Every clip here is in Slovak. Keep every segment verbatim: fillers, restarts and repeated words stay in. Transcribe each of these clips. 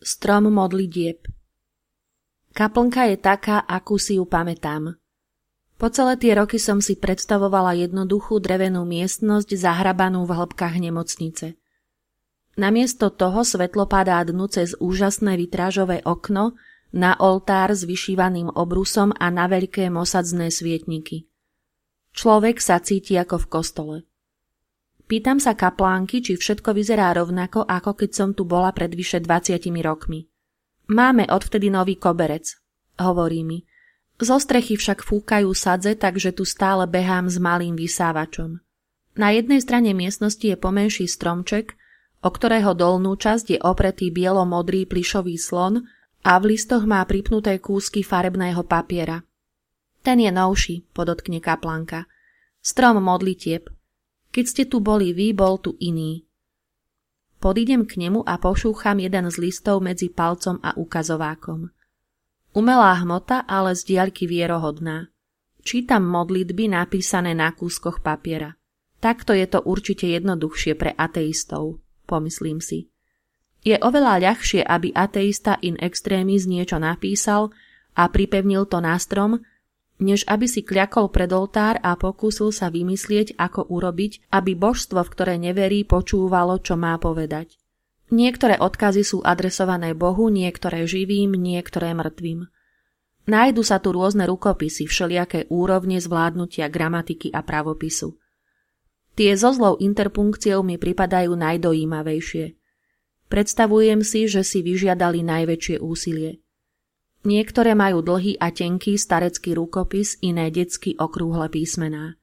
Strom modlitieb. Kaplnka je taká, akú si ju pamätám. Po celé tie roky som si predstavovala jednoduchú drevenú miestnosť zahrabanú v hĺbkach nemocnice. Namiesto toho svetlo padá dnu cez úžasné vitrážové okno na oltár s vyšívaným obrusom a na veľké mosadzné svietniky. Človek sa cíti ako v kostole. Pýtam sa kaplánky, či všetko vyzerá rovnako, ako keď som tu bola pred vyše dvadsiatimi rokmi. Máme odvtedy nový koberec, hovorí mi. Zo strechy však fúkajú sadze, takže tu stále behám s malým vysávačom. Na jednej strane miestnosti je pomenší stromček, o ktorého dolnú časť je opretý bielo-modrý plyšový slon a v listoch má pripnuté kúsky farebného papiera. Ten je novší, podotkne kaplánka. Strom modlitieb. Keď ste tu boli vy, bol tu iný. Podídem k nemu a pošúcham jeden z listov medzi palcom a ukazovákom. Umelá hmota, ale z diaľky vierohodná. Čítam modlitby napísané na kúskoch papiera. Takto je to určite jednoduchšie pre ateistov, pomyslím si. Je oveľa ľahšie, aby ateista in extremis niečo napísal a pripevnil to na strom, než aby si kľakol pred oltár a pokúsil sa vymyslieť, ako urobiť, aby božstvo, v ktoré neverí, počúvalo, čo má povedať. Niektoré odkazy sú adresované Bohu, niektoré živým, niektoré mŕtvým. Nájdu sa tu rôzne rukopisy, všelijaké úrovne zvládnutia gramatiky a pravopisu. Tie so zlou interpunkciou mi pripadajú najdojímavejšie. Predstavujem si, že si vyžiadali najväčšie úsilie. Niektoré majú dlhý a tenký starecký rukopis, iné detsky okrúhle písmená.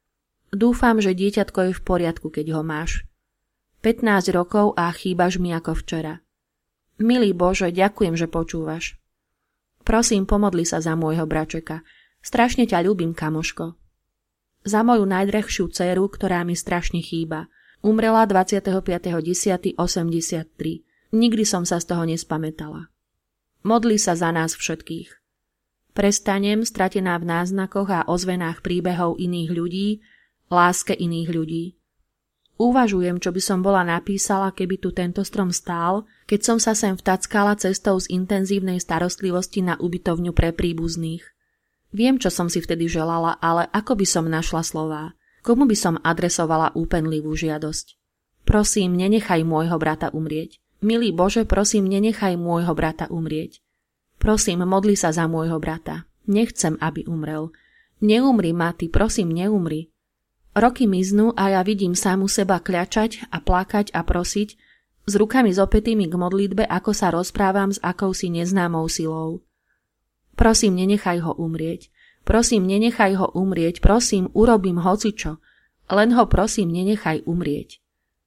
Dúfam, že dieťatko je v poriadku, keď ho máš. pätnásť rokov a chýbaš mi ako včera. Milý Bože, ďakujem, že počúvaš. Prosím, pomodli sa za môjho bračeka. Strašne ťa ľúbim, kamoško. Za moju najdrahšiu dcéru, ktorá mi strašne chýba. Umrela dvadsiateho piateho októbra osemdesiattri. Nikdy som sa z toho nespamätala. Modli sa za nás všetkých. Prestanem, stratená v náznakoch a ozvenách príbehov iných ľudí, láske iných ľudí. Uvažujem, čo by som bola napísala, keby tu tento strom stál, keď som sa sem vtackala cestou z intenzívnej starostlivosti na ubytovňu pre príbuzných. Viem, čo som si vtedy želala, ale ako by som našla slová? Komu by som adresovala úpenlivú žiadosť? Prosím, nenechaj môjho brata umrieť. Milý Bože, prosím, nenechaj môjho brata umrieť. Prosím, modli sa za môjho brata. Nechcem, aby umrel. Neumri, Mati, prosím, neumri. Roky miznú a ja vidím samu seba kľačať a plakať a prosiť, s rukami zopätými k modlitbe, ako sa rozprávam s akousi neznámou silou. Prosím, nenechaj ho umrieť. Prosím, nenechaj ho umrieť. Prosím, urobím hocičo. Len ho prosím, nenechaj umrieť.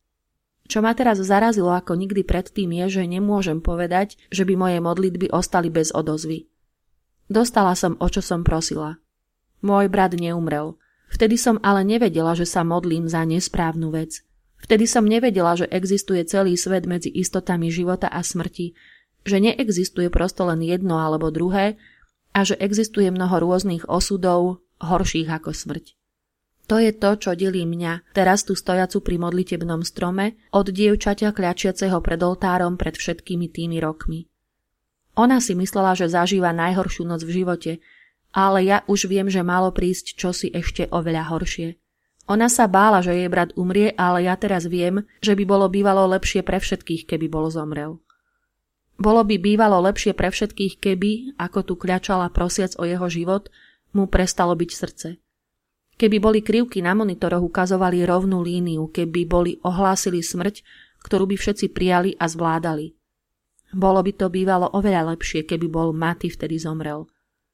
Čo ma teraz zarazilo ako nikdy predtým je, že nemôžem povedať, že by moje modlitby ostali bez odozvy. Dostala som, o čo som prosila. Môj brat neumrel. Vtedy som ale nevedela, že sa modlím za nesprávnu vec. Vtedy som nevedela, že existuje celý svet medzi istotami života a smrti, že neexistuje prosto len jedno alebo druhé a že existuje mnoho rôznych osudov, horších ako smrť. To je to, čo delí mňa, teraz tu stojacu pri modlitebnom strome, od dievčaťa kľačiaceho pred oltárom pred všetkými tými rokmi. Ona si myslela, že zažíva najhoršiu noc v živote, ale ja už viem, že malo prísť čosi ešte oveľa horšie. Ona sa bála, že jej brat umrie, ale ja teraz viem, že by bolo bývalo lepšie pre všetkých, keby bol zomrel. Bolo by bývalo lepšie pre všetkých, keby, ako tu kľačala prosiac o jeho život, mu prestalo byť srdce. Keby boli krivky na monitoroch ukazovali rovnú líniu, keby boli ohlásili smrť, ktorú by všetci prijali a zvládali. Bolo by to bývalo oveľa lepšie, keby bol Mati vtedy zomrel.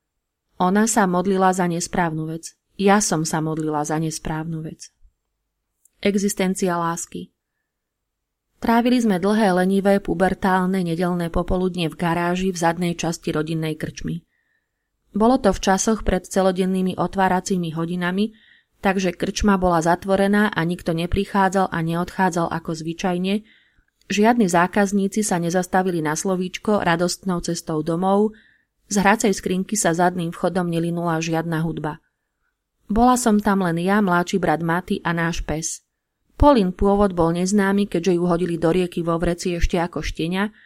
Ona sa modlila za nesprávnu vec. Ja som sa modlila za nesprávnu vec. Existencia lásky. Trávili sme dlhé, lenivé, pubertálne, nedeľné popoludne v garáži v zadnej časti rodinnej krčmy. Bolo to v časoch pred celodennými otváracími hodinami, takže krčma bola zatvorená a nikto neprichádzal a neodchádzal ako zvyčajne. Žiadni zákazníci sa nezastavili na slovíčko radostnou cestou domov, z hracej skrinky sa zadným vchodom nelinula žiadna hudba. Bola som tam len ja, mladší brat Mati a náš pes. Polin pôvod bol neznámy, keďže ju hodili do rieky vo vreci ešte ako štenia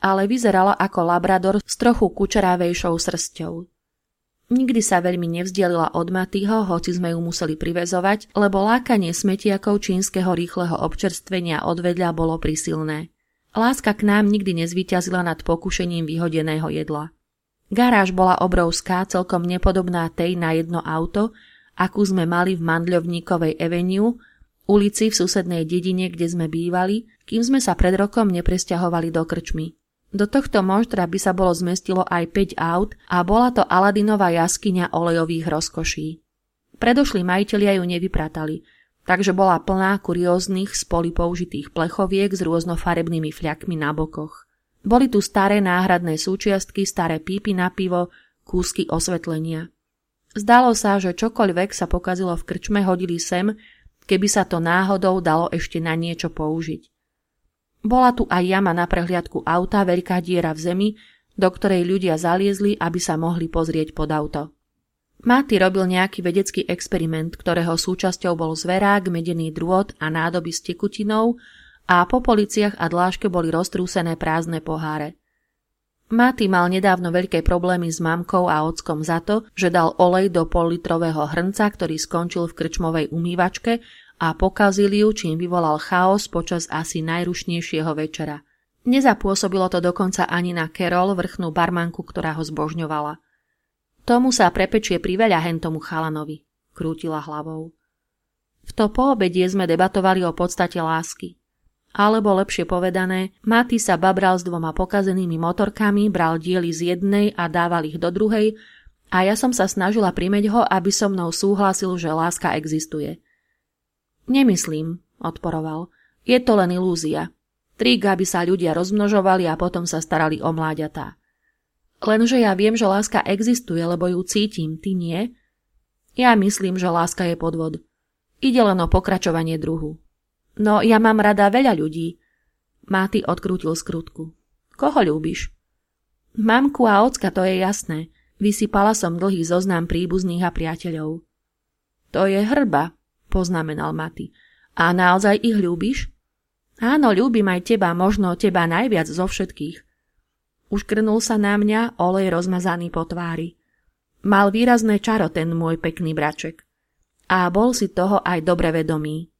ale vyzerala ako labrador s trochu kučeravejšou srsťou. Nikdy sa veľmi nevzdielila od Mattyho, hoci sme ju museli priväzovať, lebo lákanie smetiakov čínskeho rýchleho občerstvenia odvedľa bolo prísilné. Láska k nám nikdy nezvíťazila nad pokušením vyhodeného jedla. Garáž bola obrovská, celkom nepodobná tej na jedno auto, akú sme mali v Mandľovníkovej Avenue, ulici v susednej dedine, kde sme bývali, kým sme sa pred rokom nepresťahovali do krčmy. Do tohto monštra by sa bolo zmestilo aj päť aut a bola to Aladinová jaskyňa olejových rozkoší. Predošli majitelia ju nevypratali, takže bola plná kurióznych z poli použitých plechoviek s rôznofarebnými fľakmi na bokoch. Boli tu staré náhradné súčiastky, staré pípy na pivo, kúsky osvetlenia. Zdalo sa, že čokoľvek sa pokazilo v krčme, hodili sem, keby sa to náhodou dalo ešte na niečo použiť. Bola tu aj jama na prehliadku auta, veľká diera v zemi, do ktorej ľudia zaliezli, aby sa mohli pozrieť pod auto. Matty robil nejaký vedecký experiment, ktorého súčasťou bol zverák, medený drôt a nádoby s tekutinou a po policiach a dláške boli roztrúsené prázdne poháre. Matty mal nedávno veľké problémy s mamkou a ockom za to, že dal olej do pollitrového hrnca, ktorý skončil v krčmovej umývačke a pokazil ju, čím vyvolal chaos počas asi najrušnejšieho večera. Nezapôsobilo to dokonca ani na Carol, vrchnú barmanku, ktorá ho zbožňovala. Tomu sa prepečie priveľa hentomu chalanovi, krútila hlavou. V to poobedie sme debatovali o podstate lásky. Alebo lepšie povedané, Matty sa babral s dvoma pokazenými motorkami, bral diely z jednej a dával ich do druhej a ja som sa snažila primeť ho, aby so mnou súhlasil, že láska existuje. Nemyslím, odporoval. Je to len ilúzia. Trik, aby sa ľudia rozmnožovali a potom sa starali o mláďatá. Lenže ja viem, že láska existuje, lebo ju cítim, ty nie? Ja myslím, že láska je podvod. Ide len o pokračovanie druhu. No, ja mám rada veľa ľudí. Matty odkrútil skrutku. Koho ľúbiš? Mamku a ocka, to je jasné. Vysypala som dlhý zoznam príbuzných a priateľov. To je hrba, poznamenal Matty. A naozaj ich ľúbiš? Áno, ľúbim aj teba, možno teba najviac zo všetkých. Uškrnul sa na mňa, olej rozmazaný po tvári. Mal výrazné čaro ten môj pekný braček. A bol si toho aj dobre vedomý.